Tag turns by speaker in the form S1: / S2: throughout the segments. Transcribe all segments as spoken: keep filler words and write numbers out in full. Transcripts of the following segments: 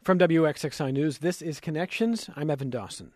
S1: From W X X I News, this is Connections. I'm Evan Dawson.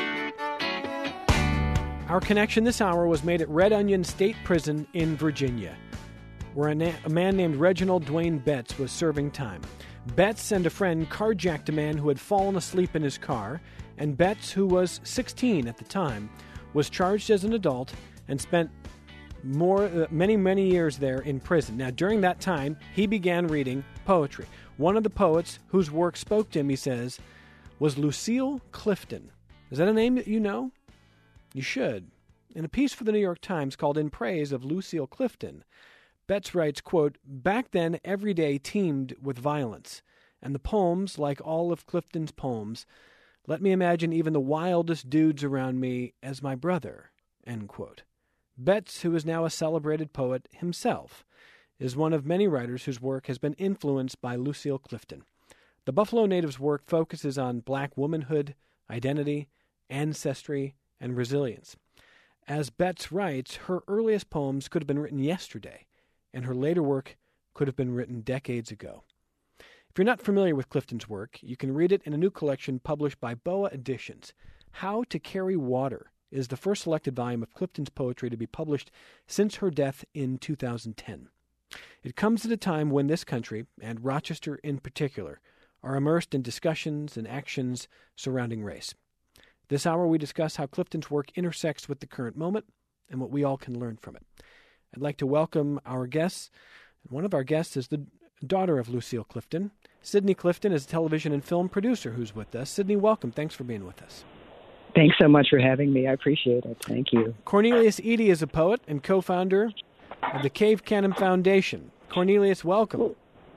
S1: Our connection this hour was made at Red Onion State Prison in Virginia, where a, na- a man named Reginald Dwayne Betts was serving time. Betts and a friend carjacked a man who had fallen asleep in his car, and Betts, who was sixteen at the time, was charged as an adult and spent more, uh, many, many years there in prison. Now, during that time, he began reading poetry. One of the poets whose work spoke to him, he says, was Lucille Clifton. Is that a name that you know? You should. In a piece for the New York Times called In Praise of Lucille Clifton, Betts writes, quote, "Back then, every day teemed with violence, and the poems, like all of Clifton's poems, let me imagine even the wildest dudes around me as my brother," end quote. Betts, who is now a celebrated poet himself, is one of many writers whose work has been influenced by Lucille Clifton. The Buffalo native's work focuses on black womanhood, identity, ancestry, and resilience. As Betts writes, her earliest poems could have been written yesterday, and her later work could have been written decades ago. If you're not familiar with Clifton's work, you can read it in a new collection published by Boa Editions. How to Carry Water is the first selected volume of Clifton's poetry to be published since her death in two thousand ten. It comes at a time when this country, and Rochester in particular, are immersed in discussions and actions surrounding race. This hour we discuss how Clifton's work intersects with the current moment and what we all can learn from it. I'd like to welcome our guests. One of our guests is the daughter of Lucille Clifton. Sydney Clifton is a television and film producer who's with us. Sydney, welcome. Thanks for being with us.
S2: Thanks so much for having me. I appreciate it. Thank you.
S1: Cornelius Eady is a poet and co-founder of the Cave Canem Foundation. Cornelius, welcome.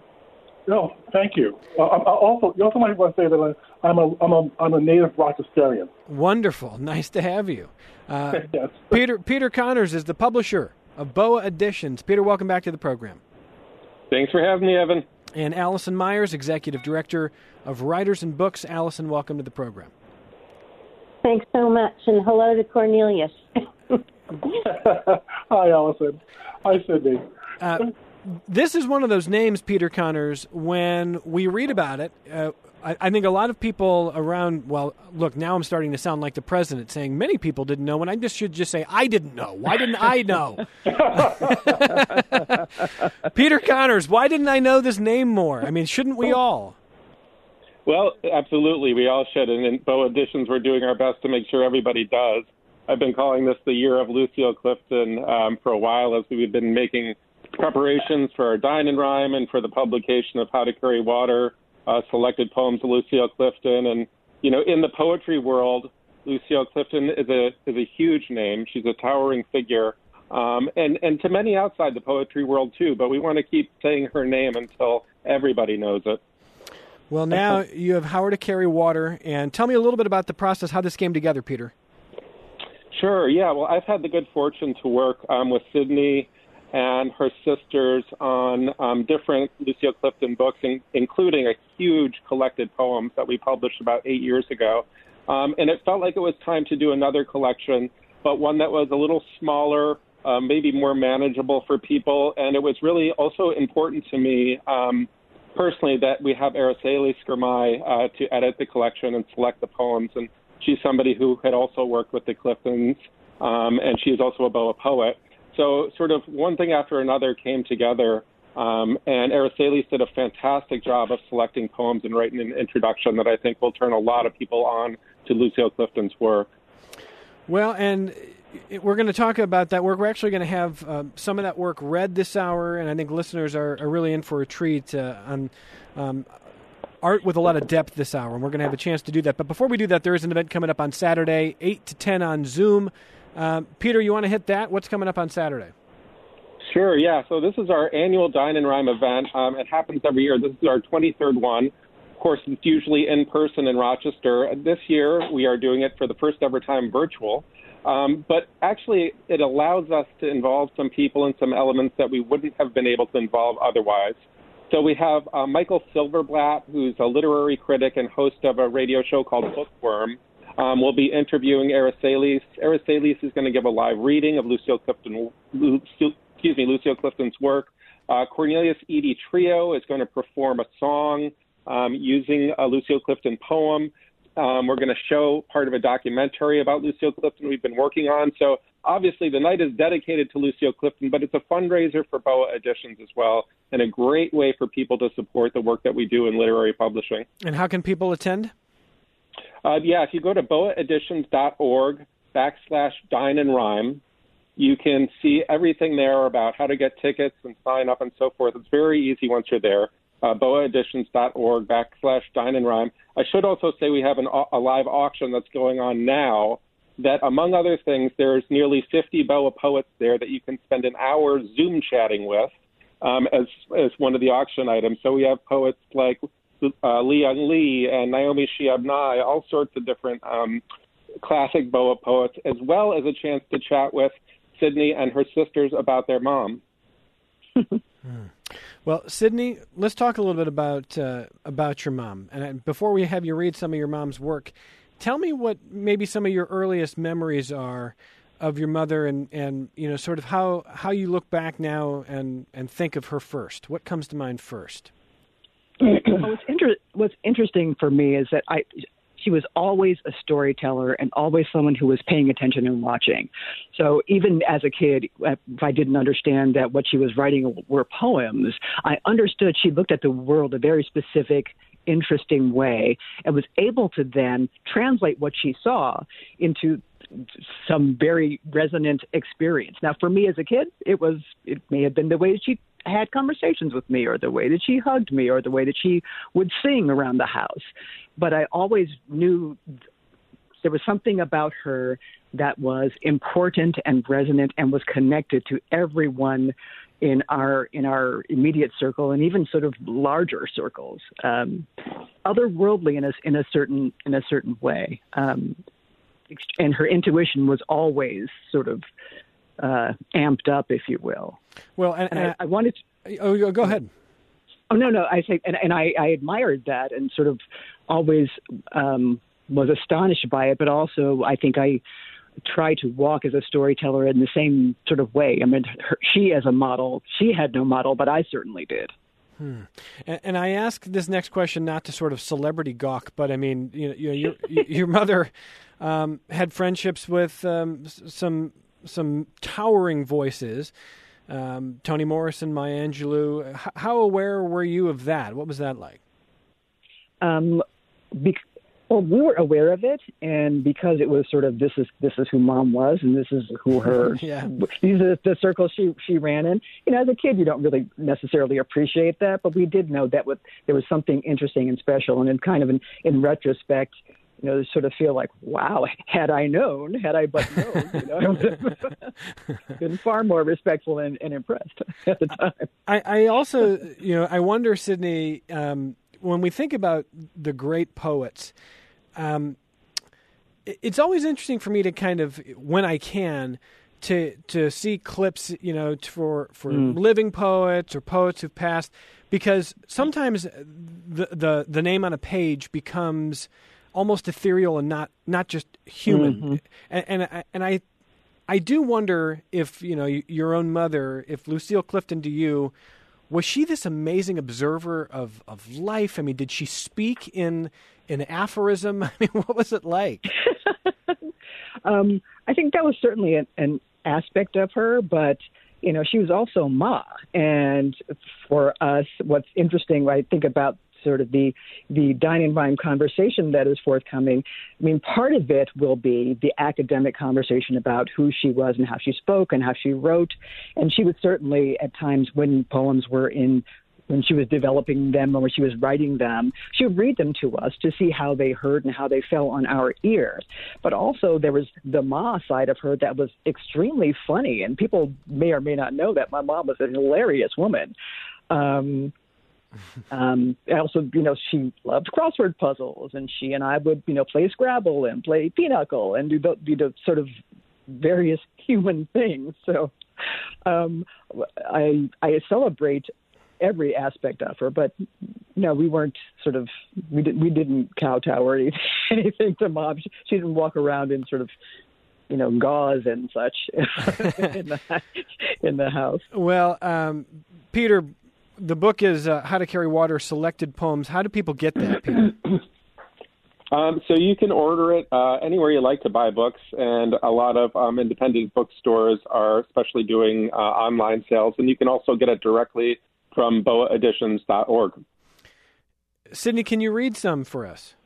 S3: No, thank you. Uh, I, I also, you also might want to say that I, I'm a I'm a I'm a native Rochesterian.
S1: Wonderful, nice to have you. Uh,
S3: yes.
S1: Peter Peter Connors is the publisher of Boa Editions. Peter, welcome back to the program.
S4: Thanks for having me, Evan.
S1: And Allison Myers, executive director of Writers and Books. Allison, welcome to the program.
S5: Thanks so much, and hello to Cornelius.
S3: Hi, Allison. Hi, Sydney.
S1: Uh, this is one of those names, Peter Connors, when we read about it, uh, I, I think a lot of people around, well, look, now I'm starting to sound like the president saying many people didn't know, and I just should just say, I didn't know. Why didn't I know? Peter Connors, why didn't I know this name more? I mean, shouldn't we all?
S4: Well, absolutely. We all should. And in Boa Editions, we're doing our best to make sure everybody does. I've been calling this the year of Lucille Clifton um, for a while as we've been making preparations for our Dine and Rhyme and for the publication of How to Carry Water, uh, selected poems of Lucille Clifton. And, you know, in the poetry world, Lucille Clifton is a is a huge name. She's a towering figure. Um, and, and to many outside the poetry world, too. But we want to keep saying her name until everybody knows it.
S1: Well, now you have How to Carry Water. And tell me a little bit about the process, how this came together, Peter.
S4: Sure, yeah. Well, I've had the good fortune to work um, with Sydney and her sisters on um, different Lucille Clifton books, in, including a huge collected poems that we published about eight years ago. Um, and it felt like it was time to do another collection, but one that was a little smaller, uh, maybe more manageable for people. And it was really also important to me um, personally that we have Araceli Skirmay uh, to edit the collection and select the poems. And she's somebody who had also worked with the Cliftons, um, and she's also a Boa poet. So sort of one thing after another came together, um, and Araceli did a fantastic job of selecting poems and writing an introduction that I think will turn a lot of people on to Lucille Clifton's work.
S1: Well, and we're going to talk about that work. We're actually going to have uh, some of that work read this hour, and I think listeners are, are really in for a treat uh, on um, art with a lot of depth this hour, and we're going to have a chance to do that. But before we do that, there is an event coming up on Saturday, eight to ten on Zoom. Uh, Peter, you want to hit that? What's coming up on Saturday?
S4: Sure, yeah. So this is our annual Dine and Rhyme event. Um, it happens every year. This is our twenty-third one. Of course, it's usually in person in Rochester. This year, we are doing it for the first ever time virtual. Um, but actually, it allows us to involve some people and some elements that we wouldn't have been able to involve otherwise. So we have uh, Michael Silverblatt, who's a literary critic and host of a radio show called Bookworm. Um, we'll be interviewing Araceli. Araceli is going to give a live reading of Lucille Clifton, Lucille, excuse me, Lucille Clifton's work. Uh, Cornelius Eady Trio is going to perform a song um, using a Lucille Clifton poem. Um, we're going to show part of a documentary about Lucille Clifton we've been working on. So obviously the night is dedicated to Lucille Clifton, but it's a fundraiser for B O A Editions as well, and a great way for people to support the work that we do in literary publishing.
S1: And how can people attend?
S4: Uh, yeah, if you go to boaeditions.org backslash dine and rhyme, you can see everything there about how to get tickets and sign up and so forth. It's very easy once you're there. Uh, boaeditions.org backslash dine and rhyme. I should also say we have an, a live auction that's going on now that, among other things, there's nearly fifty B O A poets there that you can spend an hour Zoom chatting with um, as, as one of the auction items. So we have poets like uh, Liang Li and Naomi Shihab Nye, all sorts of different um, classic B O A poets, as well as a chance to chat with Sydney and her sisters about their mom.
S1: Well, Sydney, let's talk a little bit about uh, about your mom. And before we have you read some of your mom's work, tell me what maybe some of your earliest memories are of your mother, and, and you know, sort of how, how you look back now and, and think of her first. What comes to mind first?
S2: Well, what's, inter- what's interesting for me is that I. She was always a storyteller and always someone who was paying attention and watching. So even as a kid, if I didn't understand that what she was writing were poems, I understood she looked at the world a very specific, interesting way and was able to then translate what she saw into some very resonant experience. Now, for me as a kid, it was it may have been the way she had conversations with me, or the way that she hugged me, or the way that she would sing around the house. But I always knew there was something about her that was important and resonant and was connected to everyone in our in our immediate circle and even sort of larger circles, um, otherworldly in a in a certain in a certain way. Um, and her intuition was always sort of uh, amped up, if you will.
S1: Well, and,
S2: and
S1: and
S2: I, I wanted to,
S1: oh, go ahead.
S2: Oh, no, no. I say, and, and I, I admired that and sort of always um, was astonished by it. But also, I think I try to walk as a storyteller in the same sort of way. I mean, her, she as a model, she had no model, but I certainly did.
S1: Hmm. And, and I ask this next question not to sort of celebrity gawk, but I mean, you know, your your mother um, had friendships with um, some some towering voices. Um, Toni Morrison, Maya Angelou. H- how aware were you of that? What was that like?
S2: Um, bec- well, we were aware of it, and because it was sort of this is this is who Mom was, and this is who her
S1: yeah.
S2: these are the circles she she ran in. You know, as a kid, you don't really necessarily appreciate that, but we did know that with, there was something interesting and special, and in kind of in, in retrospect, you know, sort of feel like, wow, had I known, had I but known, you know, been far more respectful and, and impressed at the time.
S1: I, I also, you know, I wonder, Sydney, um, when we think about the great poets, um, it's always interesting for me to kind of, when I can, to to see clips, you know, for for mm. living poets or poets who've passed, because sometimes the the, the name on a page becomes almost ethereal and not, not just human. Mm-hmm. And, and and I I do wonder if, you know, your own mother, if Lucille Clifton to you, was she this amazing observer of, of life? I mean, did she speak in in aphorism? I mean, what was it like?
S2: um, I think that was certainly an, an aspect of her, but you know, she was also Ma. And for us, what's interesting, I think about sort of the the Dine and Rhyme conversation that is forthcoming. I mean, part of it will be the academic conversation about who she was and how she spoke and how she wrote. And she would certainly, at times when poems were in, when she was developing them or when she was writing them, she would read them to us to see how they heard and how they fell on our ears. But also there was the Ma side of her that was extremely funny. And people may or may not know that my mom was a hilarious woman. Um, Um, also, you know, she loved crossword puzzles, and she and I would, you know, play Scrabble and play Pinochle and do the, do the sort of various human things. So um, I I celebrate every aspect of her, but no, we weren't sort of we didn't we didn't kowtow or anything to Mom. She, she didn't walk around in sort of, you know, gauze and such in the in the house.
S1: Well, um, Peter. the book is uh, How to Carry Water, Selected Poems. How do people get that, Peter?
S4: Um, so you can order it uh, anywhere you like to buy books, and a lot of um, independent bookstores are especially doing uh, online sales, and you can also get it directly from boa editions dot org.
S1: Sydney, can you read some for us?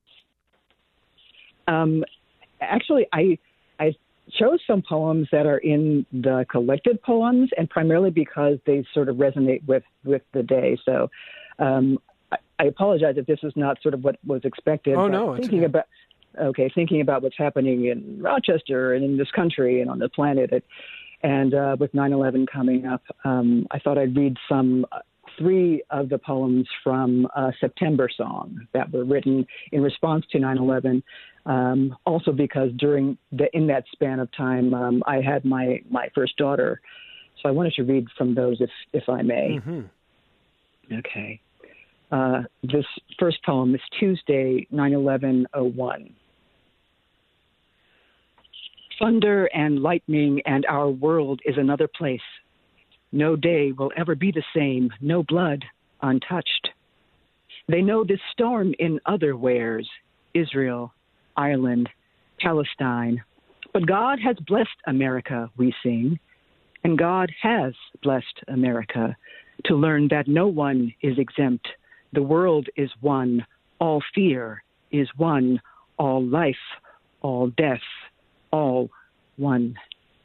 S2: Um, actually, I I chose some poems that are in the collected poems, and primarily because they sort of resonate with, with the day. So um, I, I apologize if this is not sort of what was expected.
S1: Oh,
S2: but
S1: no. It's
S2: thinking
S1: okay.
S2: about okay, thinking about what's happening in Rochester and in this country and on the planet, it, and uh, with nine eleven coming up, um, I thought I'd read some. Uh, three of the poems from uh, September Song that were written in response to nine eleven. Um, also because during the, in that span of time, um, I had my, my first daughter. So I wanted to read from those if, if I may.
S1: Mm-hmm.
S2: Okay. Uh, this first poem is Tuesday, nine eleven oh one. Thunder and lightning and our world is another place. No day will ever be the same, no blood untouched. They know this storm in other wares, Israel, Ireland, Palestine. But God has blessed America, we sing, and God has blessed America to learn that no one is exempt. The world is one, all fear is one, all life, all death, all one.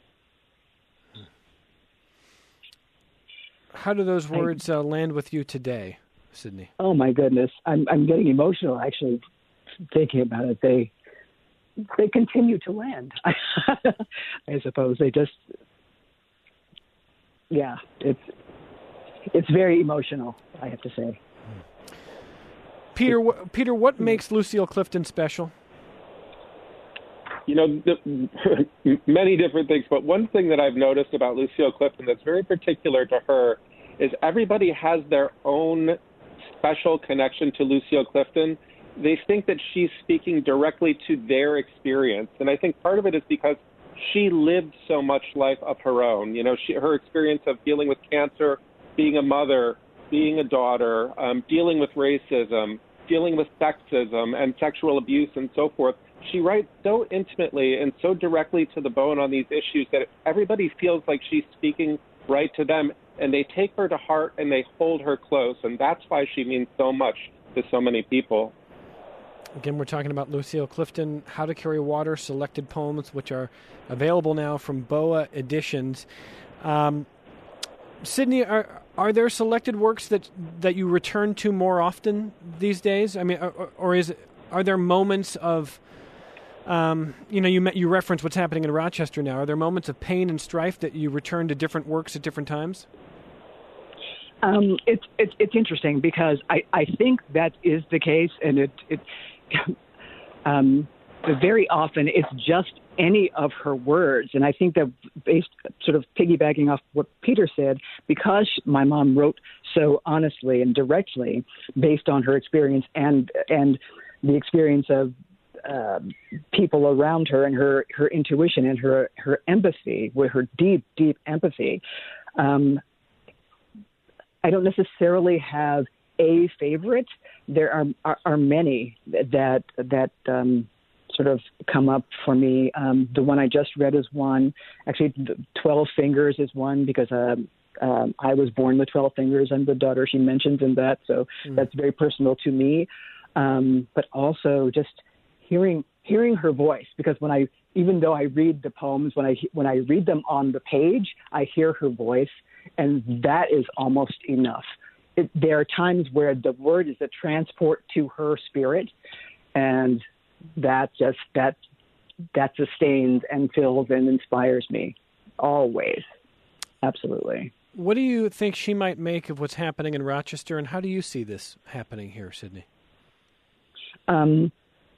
S1: How do those words uh, land with you today, Sydney?
S2: Oh my goodness, I'm I'm getting emotional actually thinking about it. They they continue to land. I suppose they just, yeah, it's it's very emotional, I have to say.
S1: Peter, wh- Peter, what makes Lucille Clifton special?
S4: You know, the, many different things, but one thing that I've noticed about Lucille Clifton that's very particular to her is everybody has their own special connection to Lucille Clifton. They think that she's speaking directly to their experience, and I think part of it is because she lived so much life of her own. You know, she, her experience of dealing with cancer, being a mother, being a daughter, um, dealing with racism, dealing with sexism and sexual abuse and so forth. She writes so intimately and so directly to the bone on these issues that everybody feels like she's speaking right to them, and they take her to heart and they hold her close, and that's why she means so much to so many people.
S1: Again, we're talking about Lucille Clifton, How to Carry Water, Selected Poems, which are available now from BOA Editions. Um, Sydney, are are there selected works that that you return to more often these days? I mean, or, or is are there moments of Um, you know, you you reference what's happening in Rochester now. Are there moments of pain and strife that you return to different works at different times?
S2: Um, it's it's it's interesting because I, I think that is the case, and it it um, very often it's just any of her words, and I think that based sort of piggybacking off what Peter said, because my mom wrote so honestly and directly based on her experience and and the experience of Uh, people around her and her, her intuition and her, her empathy, with her deep, deep empathy. Um, I don't necessarily have a favorite. There are are, are many that that um, sort of come up for me. Um, the one I just read is one. Actually, twelve Fingers is one because uh, um, I was born with twelve fingers. I'm the daughter she mentions in that, so mm. that's very personal to me. Um, but also just Hearing hearing her voice, because when I even though I read the poems, when I when I read them on the page, I hear her voice, and that is almost enough. It, there are times where the word is a transport to her spirit, and that just that that sustains and fills and inspires me always. Absolutely.
S1: What do you think she might make of what's happening in Rochester, and how do you see this happening here, Sydney?
S2: Um.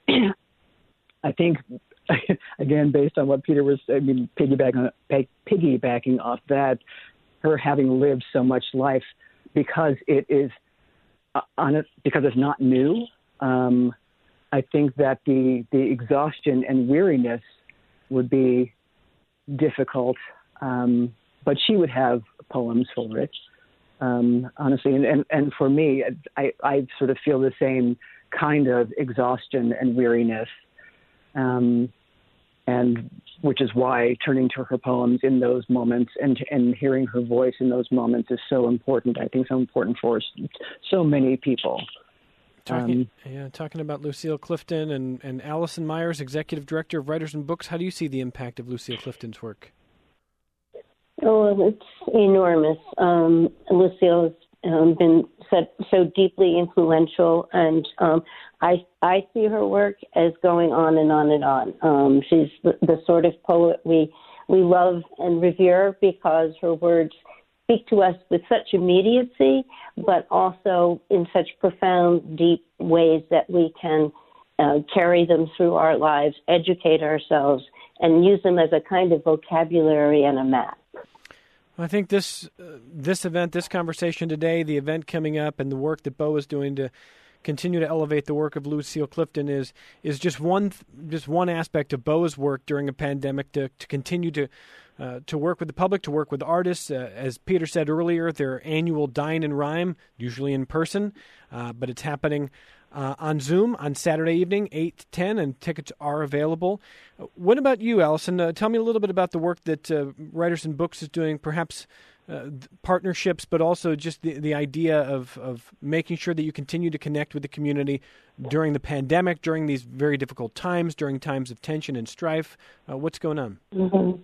S2: I think, again, based on what Peter was, I mean, piggybacking, piggybacking off that, her having lived so much life, because it is, uh, on it, because it's not new. Um, I think that the the exhaustion and weariness would be difficult, um, but she would have poems for it. um, honestly. And, and, and for me, I, I sort of feel the same kind of exhaustion and weariness, um, and which is why turning to her poems in those moments and and hearing her voice in those moments is so important. I think so important for so many people.
S1: Talking,
S2: um,
S1: yeah, talking about Lucille Clifton and, and Allison Myers, Executive Director of Writers and Books. How do you see the impact of Lucille Clifton's work?
S5: Oh, it's enormous. Um, Lucille has um, been so, so deeply influential, and um, I I see her work as going on and on and on. Um, she's the, the sort of poet we we love and revere because her words speak to us with such immediacy, but also in such profound, deep ways that we can uh, carry them through our lives, educate ourselves, and use them as a kind of vocabulary and a map.
S1: I think this uh, this event, this conversation today, the event coming up, and the work that Bo is doing to continue to elevate the work of Lucille Clifton is is just one just one aspect of Bo's work during a pandemic to, to continue to uh, to work with the public, to work with artists. Uh, as Peter said earlier, their annual Dine and Rhyme, usually in person, uh, but it's happening Uh, on Zoom on Saturday evening, eight to ten, and tickets are available. Uh, what about you, Allison? Uh, tell me a little bit about the work that uh, Writers and Books is doing, perhaps uh, partnerships, but also just the, the idea of, of making sure that you continue to connect with the community during the pandemic, during these very difficult times, during times of tension and strife. Uh, what's going on?
S5: Mm-hmm.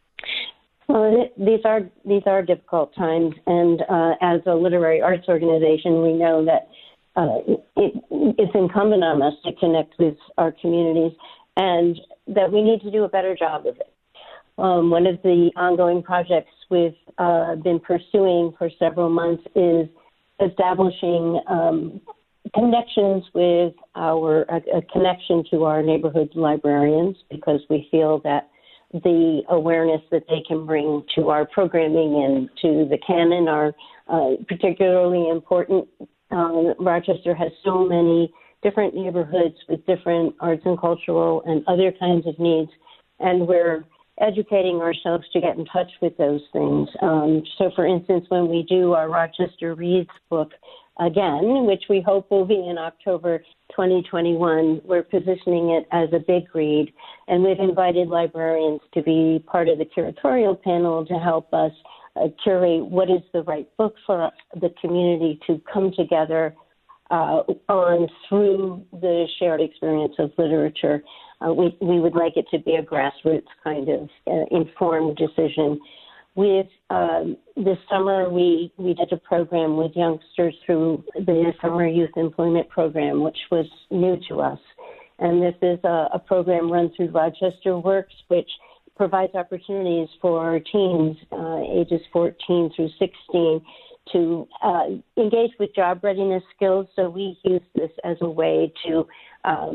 S5: Well, it, these are these are difficult times, and uh, as a literary arts organization, we know that Uh, it, it's incumbent on us to connect with our communities, and that we need to do a better job of it. Um, one of the ongoing projects we've uh, been pursuing for several months is establishing um, connections with our a, a connection to our neighborhood librarians, because we feel that the awareness that they can bring to our programming and to the canon are uh, particularly important. Uh, Rochester has so many different neighborhoods with different arts and cultural and other kinds of needs, and we're educating ourselves to get in touch with those things. Um, so, for instance, when we do our Rochester Reads book again, which we hope will be in October twenty twenty-one, we're positioning it as a big read, and we've invited librarians to be part of the curatorial panel to help us Uh, curate what is the right book for the community to come together uh, on through the shared experience of literature. Uh, we, we would like it to be a grassroots kind of uh, informed decision. With um, this summer, we, we did a program with youngsters through the Summer Youth Employment Program, which was new to us. And this is a, a program run through Rochester Works, which provides opportunities for teens uh, ages fourteen through sixteen to uh, engage with job readiness skills. So we use this as a way to, um,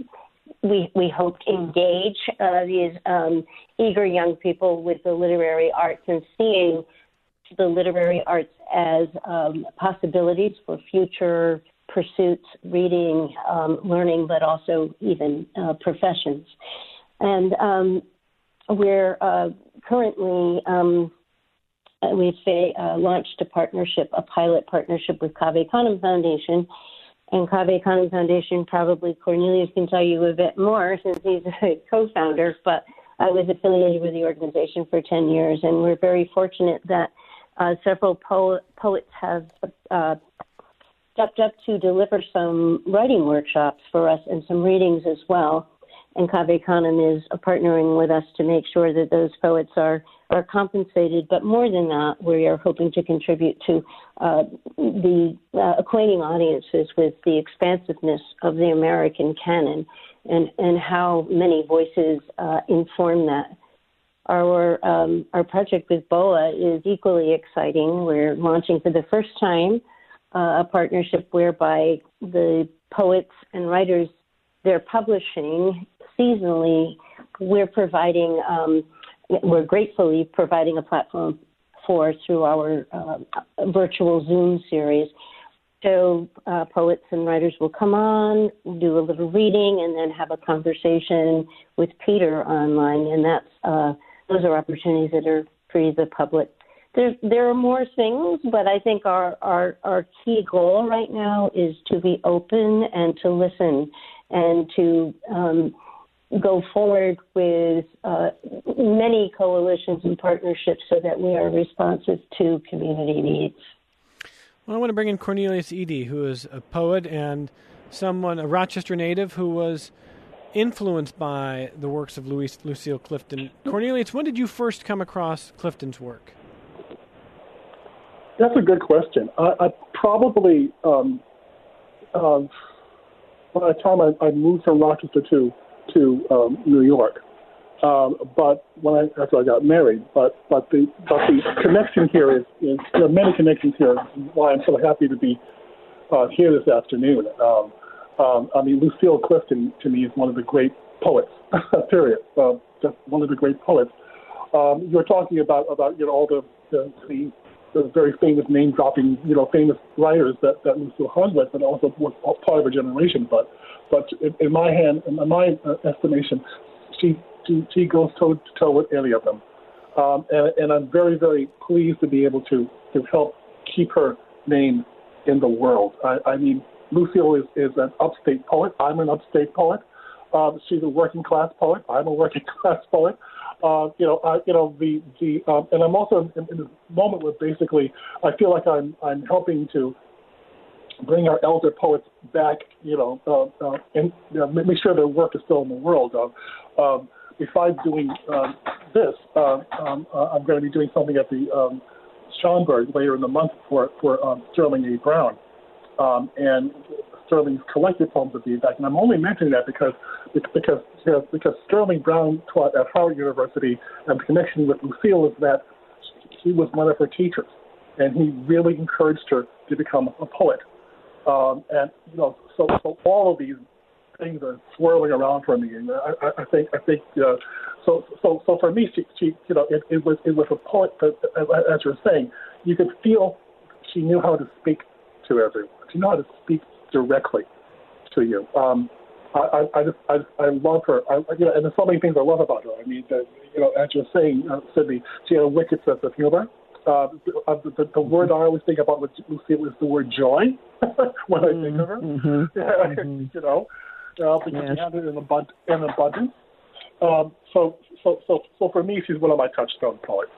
S5: we, we hope, engage uh, these um, eager young people with the literary arts and seeing the literary arts as um, possibilities for future pursuits, reading, um, learning, but also even uh, professions. And um, We're uh, currently, um, we've uh, launched a partnership, a pilot partnership with Cave Canem Foundation. And Cave Canem Foundation, probably Cornelius can tell you a bit more since he's a co-founder, but I was affiliated with the organization for ten years. And we're very fortunate that uh, several po- poets have uh, stepped up to deliver some writing workshops for us and some readings as well. And Cave Canem is uh, partnering with us to make sure that those poets are, are compensated. But more than that, we are hoping to contribute to uh, the uh, acquainting audiences with the expansiveness of the American canon and, and how many voices uh, inform that. Our um, our project with B O A is equally exciting. We're launching for the first time uh, a partnership whereby the poets and writers they're publishing seasonally, we're providing, um, we're gratefully providing a platform for through our uh, virtual Zoom series. So uh, poets and writers will come on, do a little reading, and then have a conversation with Peter online. And that's uh, those are opportunities that are free to the public there there are more things, but I think our, our, our key goal right now is to be open and to listen and to um, go forward with uh, many coalitions and partnerships so that we are responsive to community needs.
S1: Well, I want to bring in Cornelius Eady, who is a poet and someone, a Rochester native who was influenced by the works of Louis, Lucille Clifton. Cornelius, when did you first come across Clifton's work?
S3: That's a good question. I, I probably, um, uh, by the time I, I moved from Rochester to to um, New York, um, but when I after I got married, but but the but the connection here is, is there are many connections here. Why I'm so happy to be uh, here this afternoon. Um, um, I mean, Lucille Clifton to me is one of the great poets. Period. Uh, just one of the great poets. Um, you're talking about about you know all the the, the the very famous name-dropping, you know, famous writers that, that Lucille hung with, and also was part of her generation. But, but in, in my hand, in my uh, estimation, she, she she goes toe to toe with any of them, um, and, and I'm very very pleased to be able to to help keep her name in the world. I, I mean, Lucille is, is an upstate poet. I'm an upstate poet. Um, she's a working class poet. I'm a working class poet. Uh, you know, I, you know the the, um, and I'm also in, in this moment where basically I feel like I'm I'm helping to bring our elder poets back. You know, uh, uh, and you know, make sure their work is still in the world. Uh, um, besides doing um, this, uh, um, uh, I'm going to be doing something at the um, Schomburg later in the month for for um, Sterling A. Brown, um, and Sterling's collected poems will be back. And I'm only mentioning that because because because Sterling Brown taught at Howard University, and the connection with Lucille is that he was one of her teachers, and he really encouraged her to become a poet. Um, and you know, so so all of these things are swirling around for me, and I, I, I think I think uh, so so so for me, she, she you know it, it was it was a poet that, as you're saying, you could feel she knew how to speak to everyone. She knew how to speak directly to you. Um, I, I, I just I, I love her. I, you know, and there's so many things I love about her. I mean, the, you know, as you're saying, uh, Sydney, she had a wicked sense of humor. Uh, the, the, the word I always think about with Lucille is the word joy when I think of her. Mm-hmm. Mm-hmm. You know, uh, because yes. she had it in, abund- in abundance. Um, so, so, so, so for me, she's one of my touchstone poets.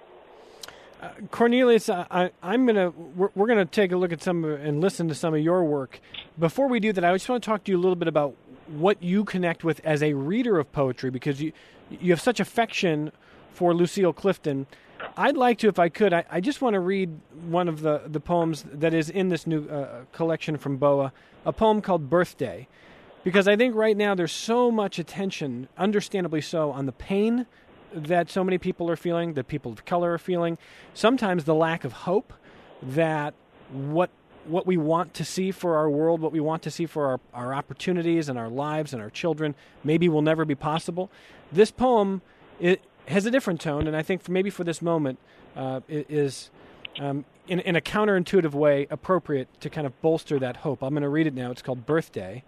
S1: Uh, Cornelius, I, I'm gonna we're, we're gonna take a look at some and listen to some of your work. Before we do that, I just want to talk to you a little bit about what you connect with as a reader of poetry, because you you have such affection for Lucille Clifton. I'd like to, if I could, I, I just want to read one of the, the poems that is in this new uh, collection from B O A, a poem called Birthday, because I think right now there's so much attention, understandably so, on the pain that so many people are feeling, that people of color are feeling, sometimes the lack of hope that what what we want to see for our world, what we want to see for our, our opportunities and our lives and our children, maybe will never be possible. This poem, it has a different tone, and I think for maybe for this moment uh, is, um, in, in a counterintuitive way, appropriate to kind of bolster that hope. I'm going to read it now. It's called Birthday.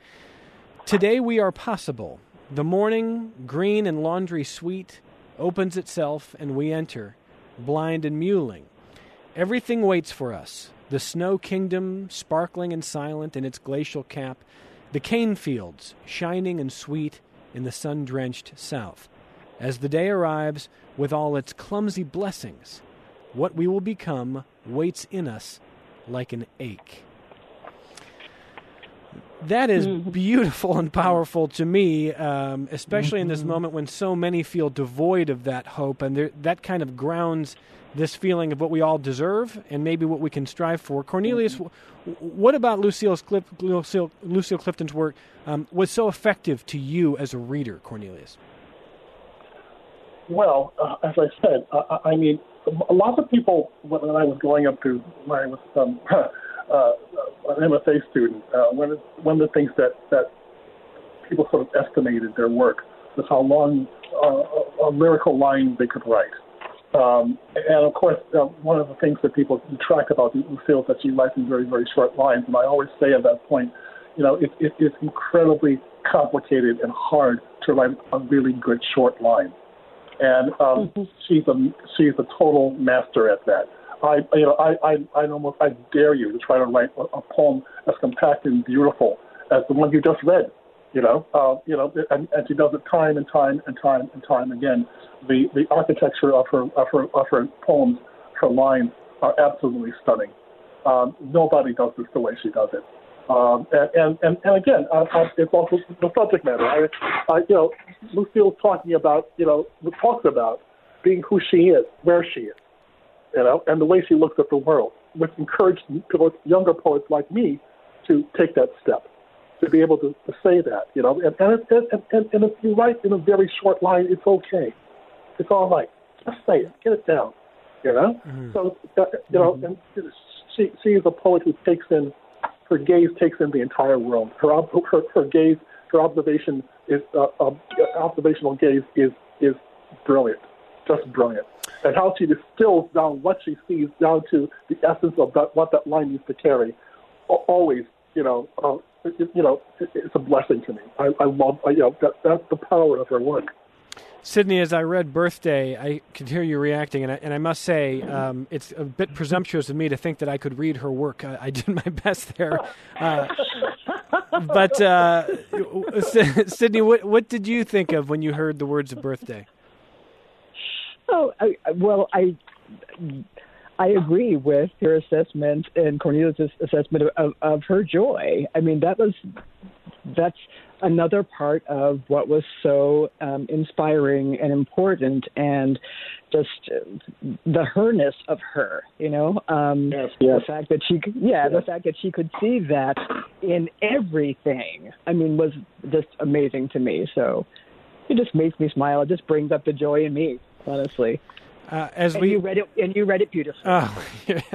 S1: Today we are possible. The morning, green and laundry sweet, opens itself, and we enter, blind and mewling. Everything waits for us. The snow kingdom, sparkling and silent in its glacial cap, the cane fields, shining and sweet in the sun-drenched south. As the day arrives, with all its clumsy blessings, what we will become waits in us like an ache. That is beautiful and powerful to me, um, especially in this moment when so many feel devoid of that hope, and there, that kind of grounds this feeling of what we all deserve and maybe what we can strive for. Cornelius, mm-hmm. what about Lucille's Clip, Lucille, Lucille Clifton's work um, was so effective to you as a reader, Cornelius?
S3: Well, uh, as I said, uh, I mean, a lot of people, when I was going up to, when I was um, uh, an M F A student, uh, one, of, one of the things that, that people sort of estimated their work was how long uh, a, a lyrical line they could write. Um, and, of course, uh, one of the things that people track about Lucille is that she writes in very, very short lines. And I always say at that point, you know, it, it, it's incredibly complicated and hard to write a really good short line. And um, mm-hmm. she's a she's a total master at that. I, you know, I, I, I almost, I dare you to try to write a, a poem as compact and beautiful as the one you just read. You know, uh, you know, and, and she does it time and time and time and time again. The the architecture of her of her of her poems, her lines are absolutely stunning. Um, nobody does this the way she does it. Um, and, and, and, and again, I, I, it's also the subject matter. I, I, you know, Lucille's talking about, you know, talks about being who she is, where she is, you know, and the way she looks at the world, which encouraged younger poets like me to take that step, to be able to, to say that, you know. And, and, it, and, and, and if you write in a very short line, it's okay. It's all right. Just say it. Get it down, you know. Mm-hmm. So, uh, you know, mm-hmm. and she, she is a poet who takes in, her gaze takes in the entire world. Her her, her gaze, her observation is uh, uh, observational gaze is is brilliant, just brilliant. And how she distills down what she sees down to the essence of that, what that line needs to carry. Always, you know, uh, it, you know, it, it's a blessing to me. I, I love, I, you know, that that's the power of her work.
S1: Sydney, as I read Birthday, I could hear you reacting, and I, and I must say um, it's a bit presumptuous of me to think that I could read her work. I, I did my best there. Uh, but, uh, Sydney, what, what did you think of when you heard the words of Birthday?
S2: Oh, I, well, I I agree with your assessment and Cornelius' assessment of, of, of her joy. I mean, that was that's another part of what was so um, inspiring and important, and just the herness of her, you know, um,
S3: yes, yes.
S2: the fact that she, could, yeah, yes. the fact that she could see that in everything. I mean, was just amazing to me. So it just makes me smile. It just brings up the joy in me, honestly.
S1: Uh, as
S2: and
S1: we
S2: you read it, and you read it beautifully.
S1: Oh,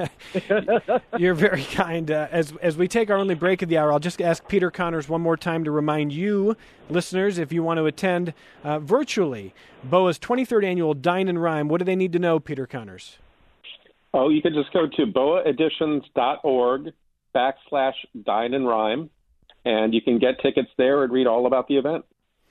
S1: you're very kind. Uh, as as we take our only break of the hour, I'll just ask Peter Connors one more time to remind you, listeners, if you want to attend uh, virtually B O A's twenty-third annual Dine and Rhyme. What do they need to know, Peter Connors?
S4: Oh, you can just go to boaeditions.org backslash Dine and Rhyme, and you can get tickets there and read all about the event.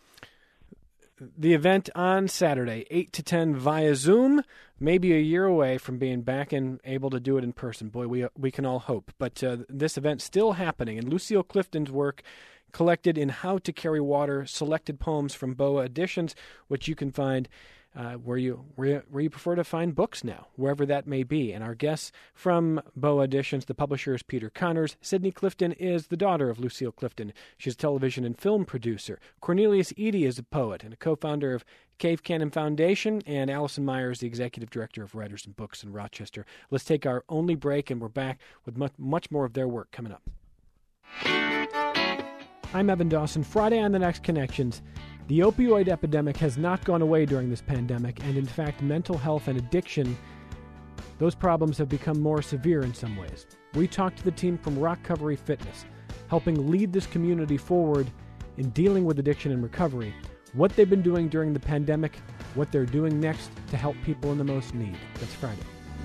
S1: The event on Saturday, eight to ten via Zoom, maybe a year away from being back and able to do it in person. Boy, we we can all hope. But uh, this event's still happening, and Lucille Clifton's work collected in How to Carry Water, selected poems from B O A Editions, which you can find uh, where you where, where you prefer to find books now, wherever that may be. And our guests from B O A Editions, the publisher is Peter Connors. Sydney Clifton is the daughter of Lucille Clifton. She's a television and film producer. Cornelius Eady is a poet and a co-founder of Cave Canon Foundation, and Allison Myers, the executive director of Writers and Books in Rochester. Let's take our only break, and we're back with much, much more of their work coming up. I'm Evan Dawson. Friday on The Next Connections. The opioid epidemic has not gone away during this pandemic, and in fact, mental health and addiction, those problems have become more severe in some ways. We talked to the team from Rock Recovery Fitness, helping lead this community forward in dealing with addiction and recovery, what they've been doing during the pandemic, what they're doing next to help people in the most need. That's Friday.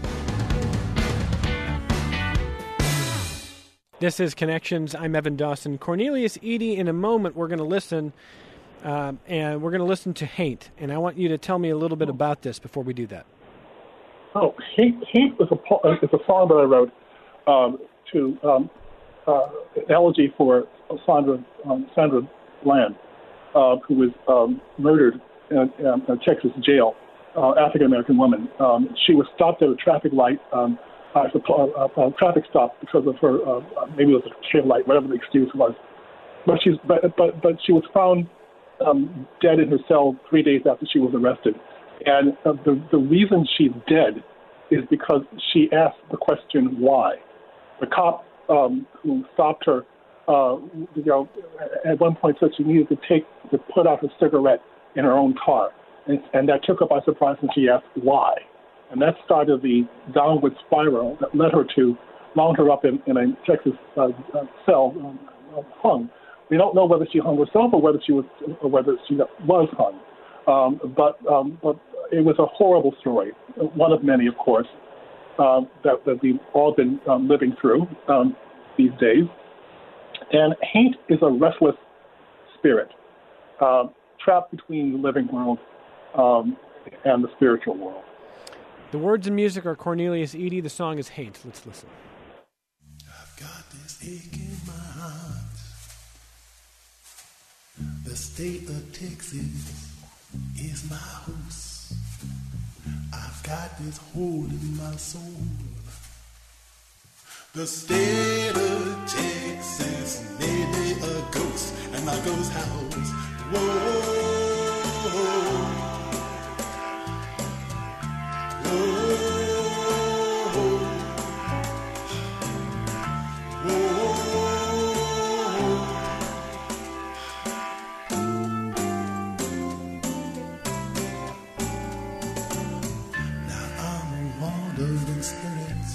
S1: This is Connections. I'm Evan Dawson. Cornelius Eady, in a moment, we're going to listen, um, and we're going to listen to Haint. And I want you to tell me a little bit about this before we do that.
S3: Oh, Haint, Haint is, a, is a song that I wrote um, to um, uh, an elegy for Sandra, um, Sandra Bland, uh, who was um, murdered in, in a Texas jail, uh, African-American woman. Um, she was stopped at a traffic light, um, uh, a, a, a traffic stop because of her, uh, maybe it was a tail light, whatever the excuse was. But, she's, but, but, but she was found um, dead in her cell three days after she was arrested. And uh, the, the reason she's dead is because she asked the question, why? The cop um, who stopped her, uh, you know, at one point said she needed to take, to put out her cigarette in her own car. And, and that took her by surprise, and she asked, why? And that started the downward spiral that led her to wound her up in, in a Texas uh, cell, um, hung. We don't know whether she hung herself or whether she was, or whether she was hung. Um, but, um, but it was a horrible story, one of many, of course, uh, that, that we've all been um, living through um, these days. And Haint is a restless spirit, uh, trapped between the living world um, and the spiritual world.
S1: The words and music are Cornelius Eady. The song is Hate. Let's listen.
S6: I've got this ache in my heart. The state of Texas is my host. I've got this hole in my soul. The state of Texas made me a ghost, and my ghost house. Whoa, whoa, now I'm a wandering spirit.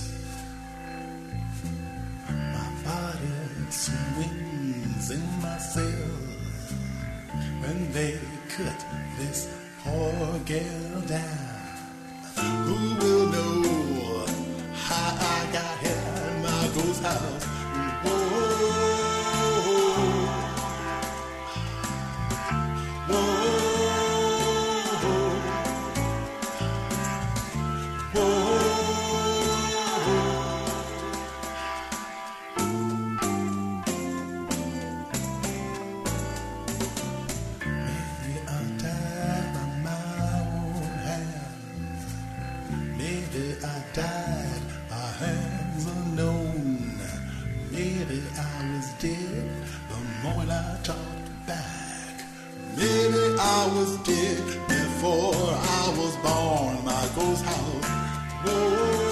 S6: My body swings in my cell. When they cut this poor girl down, who will know how I got here in my ghost house? Whoa, whoa, whoa. Maybe I died by my own hand. Maybe I died by hands unknown. Maybe I was dead the moment I talked back. Maybe I was dead before I was born. My ghost house. Whoa.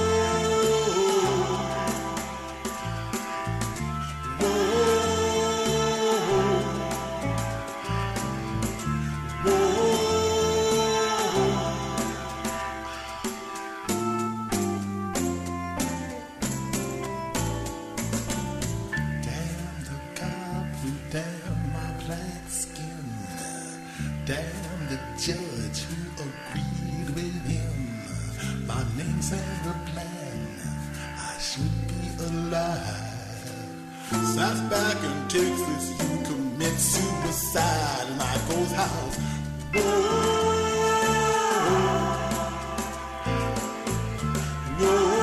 S6: Damn the cop who damned my black skin. Damn the judge who agreed with him. My name's Sandra Bland. I should be alive. South back in Texas, you commit suicide in my ghost house. Whoa. Whoa.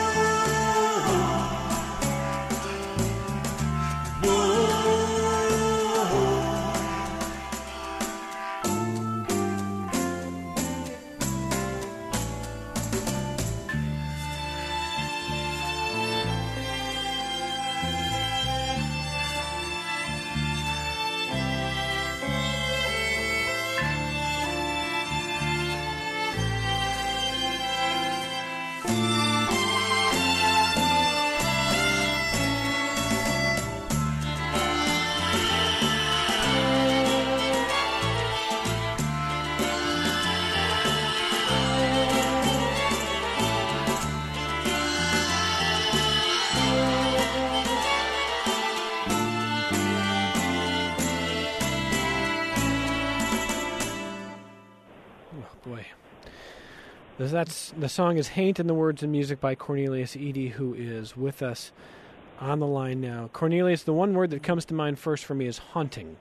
S1: Boy. That's, the song is Haint, and the words and music by Cornelius Eady, who is with us on the line now. Cornelius, the one word that comes to mind first for me is haunting.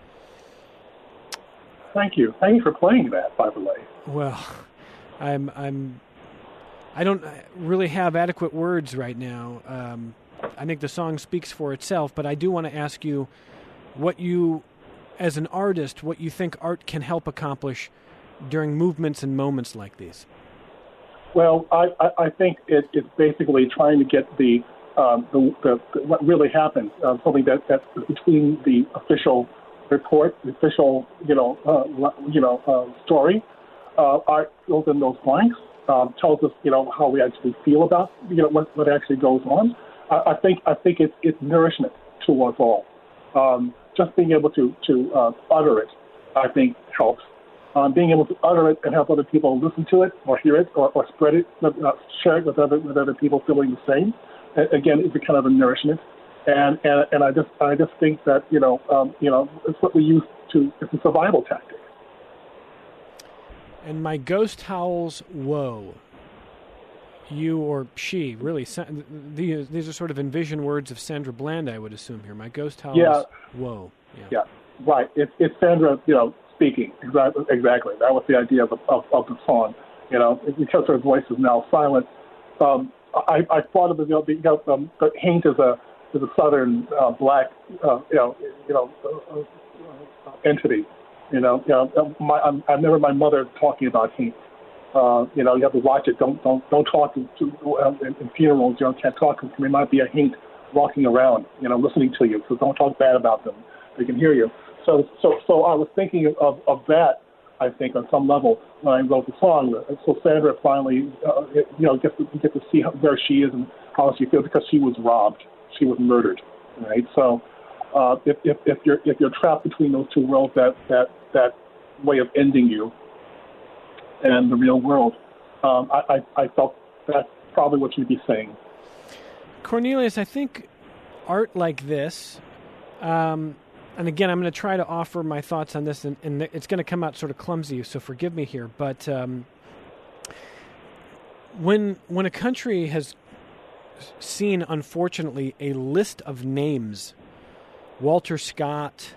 S3: Thank you. Thank you for playing that, by the way.
S1: Well, I'm I'm I don't really have adequate words right now. Um, I think the song speaks for itself, but I do want to ask you what you, as an artist, what you think art can help accomplish during movements and moments like these.
S3: Well, I, I, I think it, it's basically trying to get the, um, the, the, the what really happened, uh, something that, that's between the official report, the official, you know, uh, you know, uh, story. Uh, art fills in those blanks, um, tells us, you know, how we actually feel about, you know, what, what actually goes on. I, I think I think it's it's nourishment to us all. Um, just being able to to uh, utter it, I think, helps. Um, being able to utter it and have other people listen to it or hear it or, or spread it, uh, share it with other with other people feeling the same. And again, it's a kind of a nourishment. And and and I just I just think that you know um, you know it's what we use to it's a survival tactic.
S1: And my ghost howls, whoa. You or she, really. These these are sort of envisioned words of Sandra Bland, I would assume here. My ghost howls,
S3: yeah.
S1: whoa. Yeah.
S3: yeah, right. It's it's Sandra, you know, speaking. Exactly. Exactly. That was the idea of the, of, of the song. you know, because her voice is now silent. Um, I, I thought of the, you know, um, the Haint is a is a southern uh, black, uh, you know, you know, uh, uh, entity. You know, you know, my, I'm, I remember my mother talking about Haint. Uh, you know, you have to watch it. Don't don't don't talk to, to uh, in, in funerals. You know, can't talk to them. There might be a Haint walking around, you know, listening to you. So don't talk bad about them. They can hear you. So so so I was thinking of of that. I think on some level when I wrote the song. So Sandra finally, uh, it, you know, gets to get to see how, where she is and how she feels because she was robbed. She was murdered. Right. So uh, if if if you're if you're trapped between those two worlds, that that that way of ending you and the real world, um, I, I, I felt that's probably what you'd be saying.
S1: Cornelius, I think art like this, um, and again, I'm going to try to offer my thoughts on this, and, and it's going to come out sort of clumsy, so forgive me here, but um, when when a country has seen, unfortunately, a list of names, Walter Scott,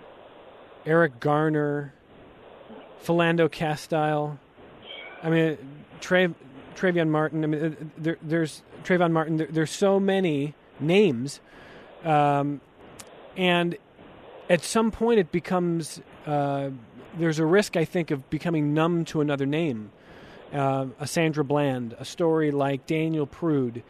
S1: Eric Garner, Philando Castile, I mean, Tra- Trayvon Martin. I mean, there, there's Trayvon Martin. There, there's so many names, um, and at some point it becomes uh, there's a risk, I think, of becoming numb to another name. Uh, a Sandra Bland, a story like Daniel Prude,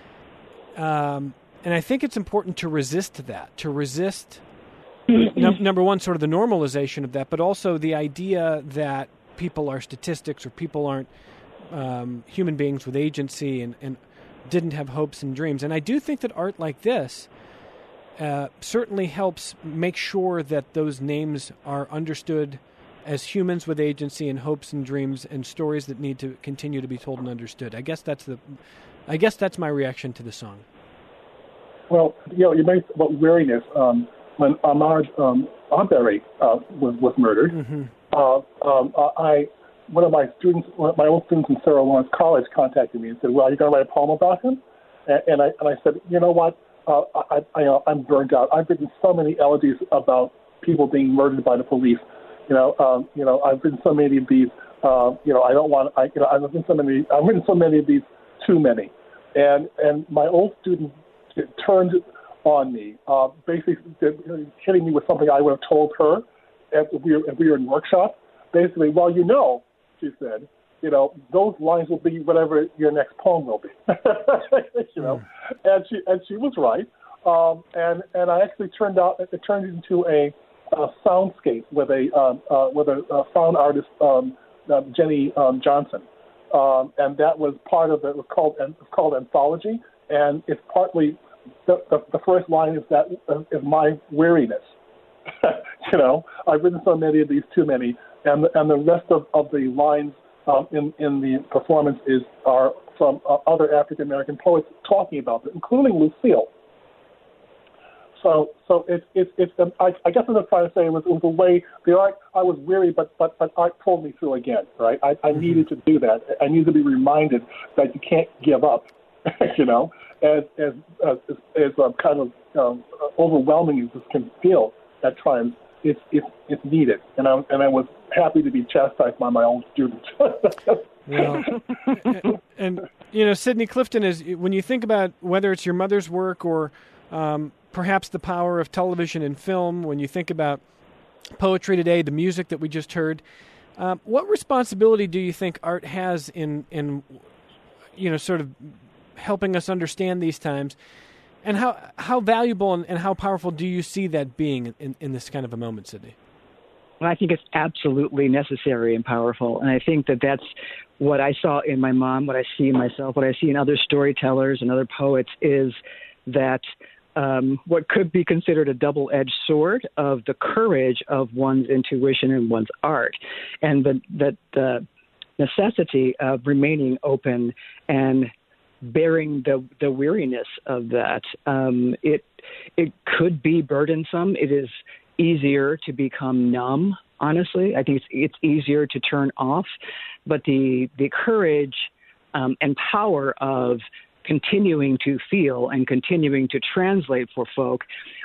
S1: um, and I think it's important to resist that. To resist, num- number one, sort of the normalization of that, but also the idea that people are statistics or people aren't um, human beings with agency and, and didn't have hopes and dreams. And I do think that art like this uh, certainly helps make sure that those names are understood as humans with agency and hopes and dreams and stories that need to continue to be told and understood. I guess that's the, I guess that's my reaction to the song.
S3: Well, you know, you mentioned about weariness. Um, when Ahmaud um, Arbery uh, was was murdered. Mm-hmm. Uh, um, I, one of my students, one of my old students in Sarah Lawrence College contacted me and said, well, are you going to write a poem about him? And, and, I, and I said, you know what, uh, I, I, uh, I'm burned out. I've written so many elegies about people being murdered by the police. You know, um, you know, I've written so many of these, uh, you know, I don't want, I, you know, I've written so many, I've written so many of these, too many. And, and my old student turned on me, uh, basically hitting me with something I would have told her if we were, if we were in workshop. Basically, well, you know, she said, you know, those lines will be whatever your next poem will be. you know, mm. and she and she was right. Um, and and I actually turned out it turned into a, a soundscape with a um, uh, with a, a sound artist, um, uh, Jenny um, Johnson, um, and that was part of it. It was called it's called Anthology, and it's partly the, the, the first line is that is my weariness. you know, I've written so many of these, too many, and and the rest of, of the lines um, in in the performance is are from uh, other African American poets talking about it, including Lucille. So so it's it's it's um, I, I guess what I'm trying to say was it was a way the art I was weary, but but but art pulled me through again. Right, I, I mm-hmm. needed to do that. I needed to be reminded that you can't give up. you know, as as as, as um, kind of um, overwhelming as this can feel at times, it's it's it's needed, and I and I was happy to be chastised by my own students.
S1: well, and, and you know, Sidney Clifton is when you think about whether it's your mother's work or um, perhaps the power of television and film. When you think about poetry today, the music that we just heard, um, what responsibility do you think art has in in you know sort of helping us understand these times, and how how valuable and, and how powerful do you see that being in, in this kind of a moment, Sidney?
S2: Well, I think it's absolutely necessary and powerful, and I think that that's what I saw in my mom, what I see in myself, what I see in other storytellers and other poets is that um, what could be considered a double-edged sword of the courage of one's intuition and one's art, and the, that the necessity of remaining open and bearing the the weariness of that. Um, it it could be burdensome. It is easier to become numb, honestly. I think it's it's easier to turn off. But the the courage um, and power of continuing to feel and continuing to translate for folk,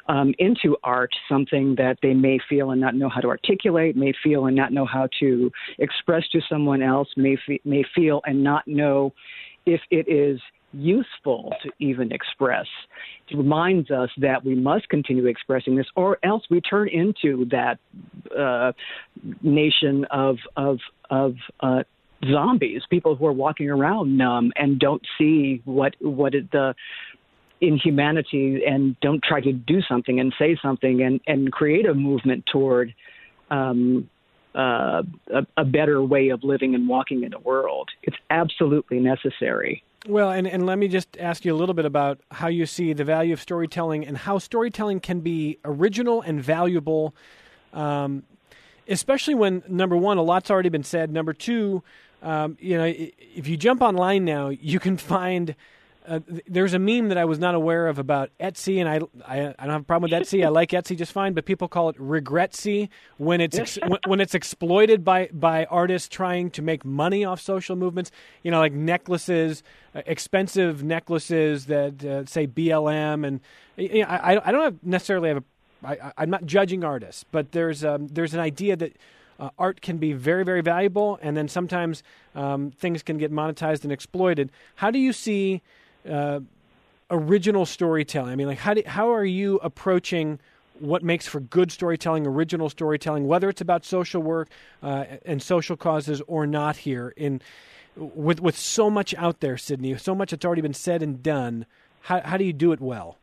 S2: um, into art something that they may feel and not know how to articulate, may feel and not know how to express to someone else, may fe- may feel and not know if it is useful to even express. It reminds us that we must continue expressing this, or else we turn into that uh, nation of of of uh, zombies, people who are walking around numb and don't see what what is the inhumanity and don't try to do something and say something and, and create a movement toward um, uh, a, a better way of living and walking in the world. It's absolutely necessary.
S1: Well, and, and let me just ask you a little bit about how you see the value of storytelling and how storytelling can be original and valuable, um, especially when, number one, a lot's already been said. Number two, um, you know, if you jump online now, you can find uh, there's a meme that I was not aware of about Etsy, and I, I, I don't have a problem with Etsy. I like Etsy just fine, but people call it Regretsy when it's ex- when, when it's exploited by, by artists trying to make money off social movements. You know, like necklaces, uh, expensive necklaces that uh, say B L M, and you know, I, I don't have necessarily have a. I, I'm not judging artists, but there's um, there's an idea that uh, art can be very, very valuable, and then sometimes um, things can get monetized and exploited. How do you see uh, original storytelling? I mean, like how do, how are you approaching what makes for good storytelling, original storytelling, whether it's about social work uh, and social causes or not? Here in with with so much out there, Sydney, so much that's already been said and done. How how do you do it well?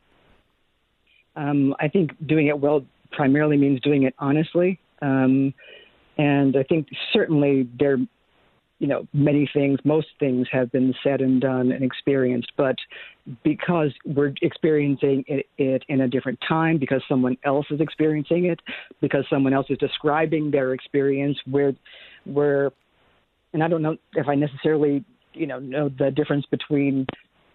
S2: Um, I think doing it well primarily means doing it honestly. Um, and I think certainly there, you know, many things, most things have been said and done and experienced, but because we're experiencing it, it in a different time, because someone else is experiencing it, because someone else is describing their experience, where, where, and I don't know if I necessarily, you know, know the difference between,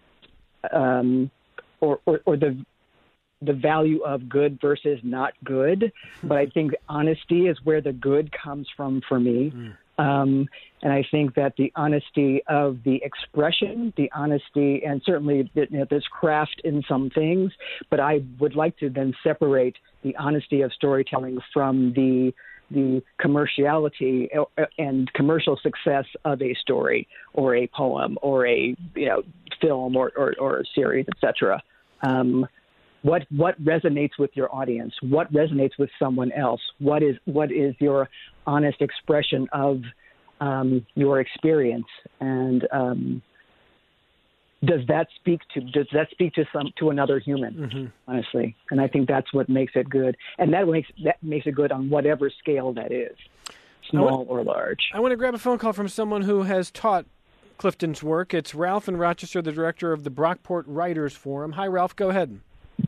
S2: um, or, or, or the, the value of good versus not good, but I think honesty is where the good comes from for me. Mm. Um, and I think that the honesty of the expression, the honesty, and certainly you know, there's craft in some things, but I would like to then separate the honesty of storytelling from the the commerciality and commercial success of a story or a poem or a you know film or, or, or a series, et cetera. Um, What what resonates with your audience? What resonates with someone else? What is what is your honest expression of um, your experience? And um, does that speak to does that speak to some to another human? Mm-hmm. Honestly, and I think that's what makes it good, and that makes that makes it good on whatever scale that is, small want, or large.
S1: I want to grab a phone call from someone who has taught Clifton's work. It's Ralph in Rochester, the director of the Brockport Writers Forum. Hi, Ralph. Go ahead.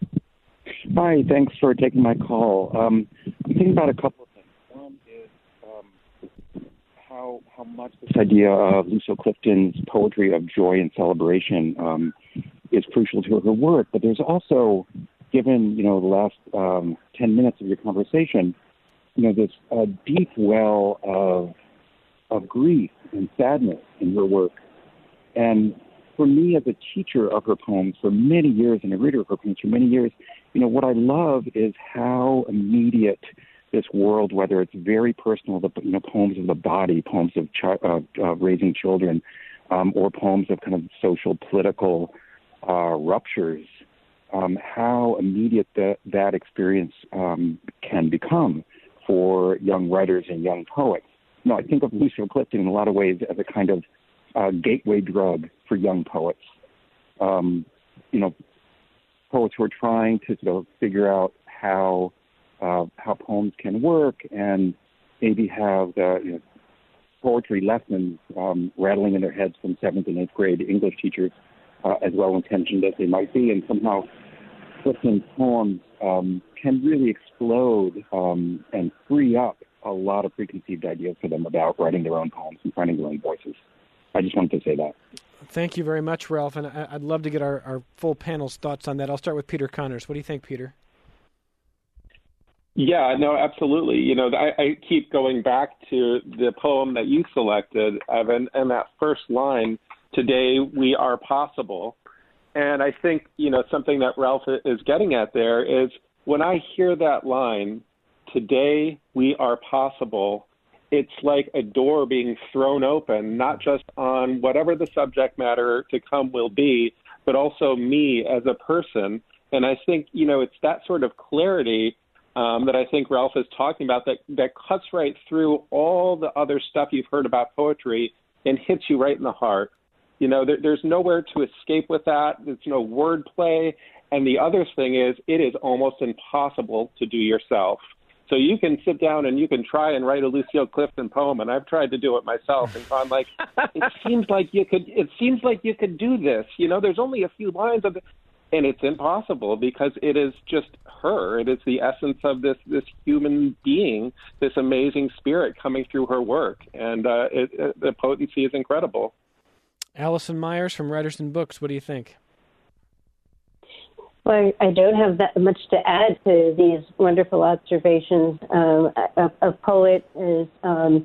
S7: Hi, thanks for taking my call. Um, I'm thinking about a couple of things. One is um, how how much this idea of Lucille Clifton's poetry of joy and celebration um, is crucial to her work. But there's also, given you know the last um, ten minutes of your conversation, you know this uh, deep well of of grief and sadness in her work. And for me, as a teacher of her poems for many years and a reader of her poems for many years, you know, what I love is how immediate this world, whether it's very personal, the you know, poems of the body, poems of chi- uh, uh, raising children, um, or poems of kind of social, political uh, ruptures, um, how immediate that, that experience um, can become for young writers and young poets. You know, I think of Lucille Clifton in a lot of ways as a kind of uh, gateway drug for young poets. Um, you know, poets who are trying to sort of figure out how uh, how poems can work and maybe have the you know, poetry lessons um, rattling in their heads from seventh and eighth grade English teachers, uh, as well-intentioned as they might be, and somehow Clifton's poems um, can really explode um, and free up a lot of preconceived ideas for them about writing their own poems and finding their own voices. I just wanted to say that.
S1: Thank you very much, Ralph, and I'd love to get our, our full panel's thoughts on that. I'll start with Peter Connors. What do you think, Peter?
S4: Yeah, no, absolutely. You know, I, I keep going back to the poem that you selected, Evan, and that first line, "Today we are possible." And I think, you know, something that Ralph is getting at there is when I hear that line, today we are possible, it's like a door being thrown open, not just on whatever the subject matter to come will be, but also me as a person. And I think, you know, it's that sort of clarity um, that I think Ralph is talking about that, that cuts right through all the other stuff you've heard about poetry and hits you right in the heart. You know, there, there's nowhere to escape with that. There's no wordplay. And the other thing is, it is almost impossible to do yourself. So you can sit down and you can try and write a Lucille Clifton poem, and I've tried to do it myself and gone like, it seems like you could, it seems like you could do this. You know, there's only a few lines of it, and it's impossible because it is just her. It is the essence of this this human being, this amazing spirit coming through her work, and uh, it, it, the potency is incredible.
S1: Allison Myers from Writers and Books, what do you think?
S5: Well, I don't have that much to add to these wonderful observations. Um, a, a poet is um,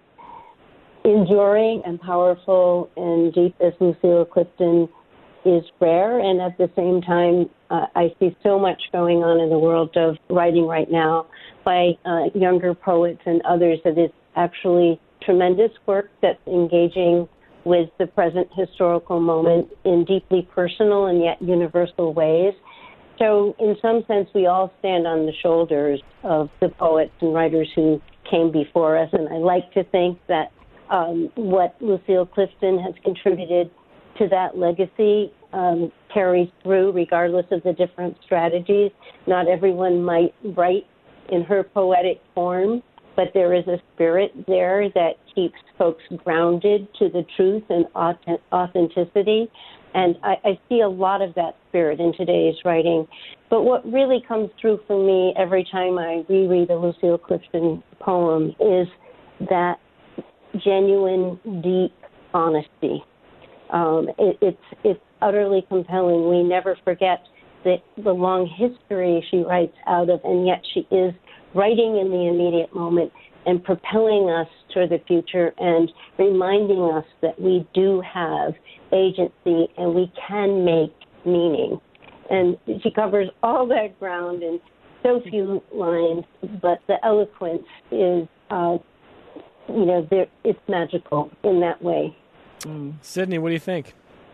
S5: enduring and powerful and deep as Lucille Clifton is rare, and at the same time, uh, I see so much going on in the world of writing right now by uh, younger poets and others that is actually tremendous work that's engaging with the present historical moment in deeply personal and yet universal ways. So in some sense, we all stand on the shoulders of the poets and writers who came before us. And I like to think that um, what Lucille Clifton has contributed to that legacy um, carries through regardless of the different strategies. Not everyone might write in her poetic form, but there is a spirit there that keeps folks grounded to the truth and authenticity. And I, I see a lot of that spirit in today's writing. But what really comes through for me every time I reread a Lucille Clifton poem is that genuine, deep honesty. Um, it, it's it's utterly compelling. We never forget the, the long history she writes out of, and yet she is writing in the immediate moment and propelling us toward the future and reminding us that we do have agency and we can make meaning. And she covers all that ground in so few lines, but the eloquence is, uh, you know, it's magical in that way.
S1: Mm. Sydney, what do you think?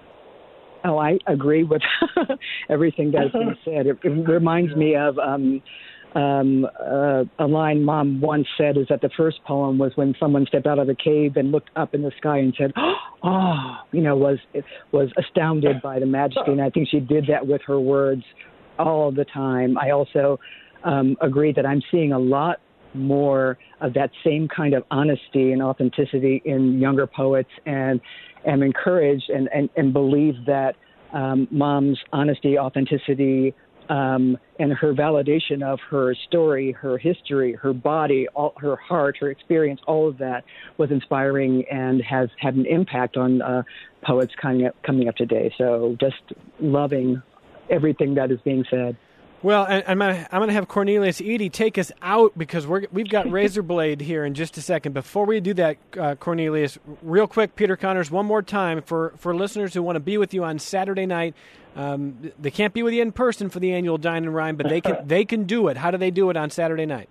S2: Oh, I agree with everything that's been said. It, it reminds me of um, um, uh, a line Mom once said is that the first poem was when someone stepped out of a cave and looked up in the sky and said, oh, you know, was was astounded by the majesty. And I think she did that with her words all the time. I also um, agree that I'm seeing a lot more of that same kind of honesty and authenticity in younger poets, and am encouraged and, and, and believe that um, Mom's honesty, authenticity, um, and her validation of her story, her history, her body, all, her heart, her experience, all of that was inspiring and has had an impact on uh, poets coming up, coming up today. So just loving everything that is being said.
S1: Well, I'm gonna, I'm gonna have Cornelius Eady take us out because we're we've got Razorblade here in just a second. Before we do that, uh, Cornelius, real quick, Peter Connors, one more time for, for listeners who want to be with you on Saturday night. Um, they can't be with you in person for the annual Dine and Rhyme, but they can they can do it. How do they do it on Saturday night?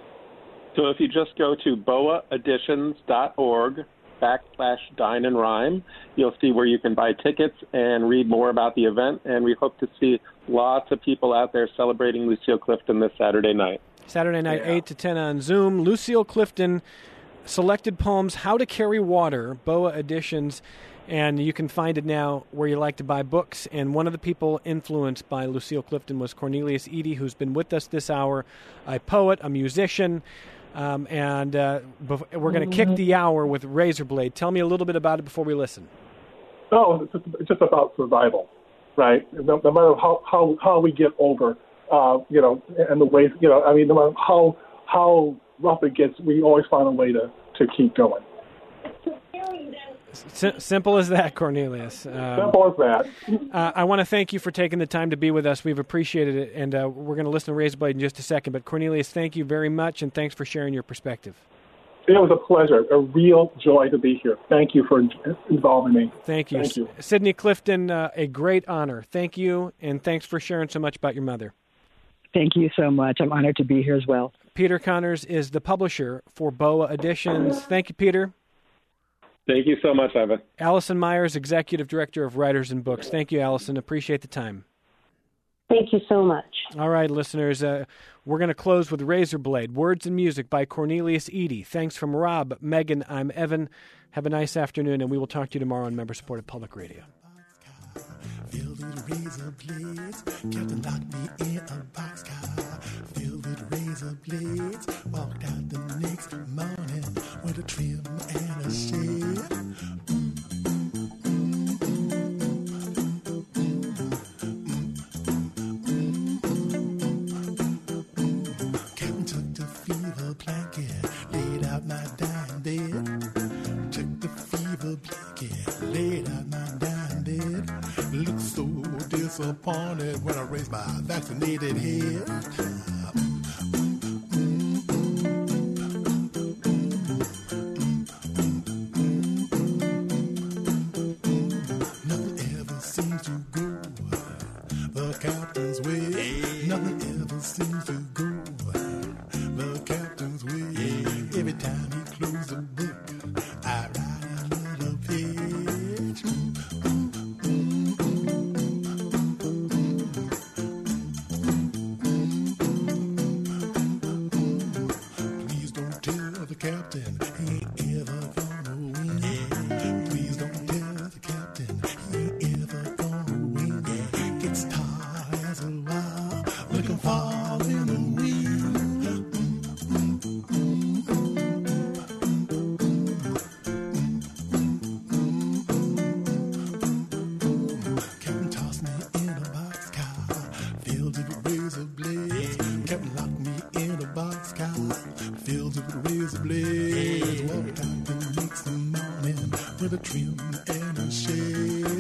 S4: So if you just go to boa editions dot org backslash Dine and Rhyme, you'll see where you can buy tickets and read more about the event. And we hope to see lots of people out there celebrating Lucille Clifton this Saturday night.
S1: Saturday night,
S4: yeah.
S1: eight to ten on Zoom. Lucille Clifton, Selected Poems, How to Carry Water, Boa Editions. And you can find it now where you like to buy books. And one of the people influenced by Lucille Clifton was Cornelius Eady, who's been with us this hour, a poet, a musician. Um, and uh, bef- we're going to kick the hour with Razorblade. Tell me a little bit about it before we listen.
S3: Oh, it's just, it's just about survival, right? No, no matter how, how, how we get over, uh, you know, and the ways, you know, I mean, no matter how how rough it gets, we always find a way to, to keep going.
S1: S- simple as that, Cornelius. Um,
S3: simple as that.
S1: uh, I want to thank you for taking the time to be with us. We've appreciated it, and uh, we're going to listen to Razorblade in just a second. But Cornelius, thank you very much, and thanks for sharing your perspective.
S3: It was a pleasure, a real joy to be here. Thank you for involving me.
S1: Thank you.
S3: Thank you.
S1: Sydney Clifton, uh, a great honor. Thank you, and thanks for sharing so much about your mother.
S2: Thank you so much. I'm honored to be here as well.
S1: Peter Connors is the publisher for B O A Editions. Thank you, Peter.
S4: Thank you so much, Evan.
S1: Allison Myers, Executive Director of Writers and Books. Thank you, Allison. Appreciate the time.
S5: Thank you so much.
S1: All right, listeners, uh, we're going to close with Razorblade, Words and Music by Cornelius Eady. Thanks from Rob, Megan, I'm Evan. Have a nice afternoon, and we will talk to you tomorrow on member-supported public radio.
S6: Filled with razor blades, Captain locked me in a boxcar. Filled with razor blades, walked out the next morning with a trim and a shade. Mm, mm, mm, mm, mm. Captain took the fever blanket, laid out my dying bed. Took the fever blanket, laid out my dying bed. Looked so disappointed when I raised my vaccinated head. Nothing ever seems to go the captain's way. Nothing ever seems to go the captain's way. Every time he closed a book, I write a little page. Please don't tell the captain he ain't ever gonna win. Please don't tell the captain he ain't ever gonna win. Gets tired as a while, looking fall in the wind. Captain tossed me in a boxcar, filled with razor blades. Captain locked me in a boxcar, filled with razor blades. Walked out the next morning with a trim and a shade.